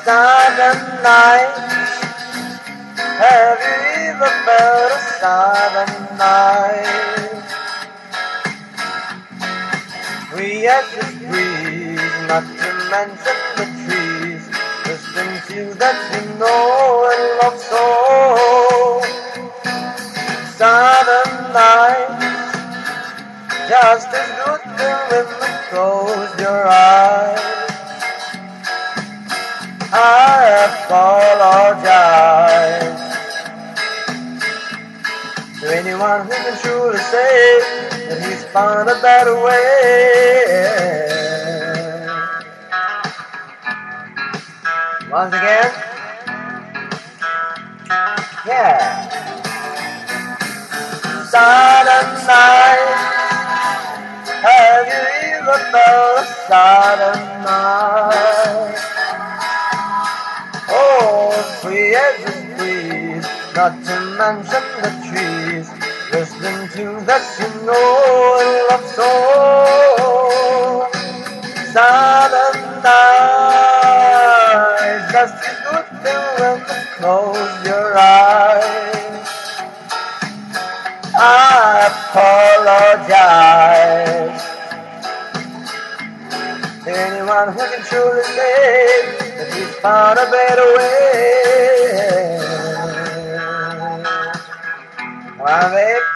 Silent night, have you ever felt a silent night? Free as the breeze, not to mention the trees, listen to that you know and love so. Silent night, just as good when you close your eyes. I apologize to anyone who can truly say that he's found a better way. Once again, yeah. Silent night, have you ever felt a silent night? Oh, free as a breeze, not to mention the trees, listening to that you know and love so. Silent night, just a good thing when you close your eyes. I apologize to anyone who can truly say that he's found a better way. Well,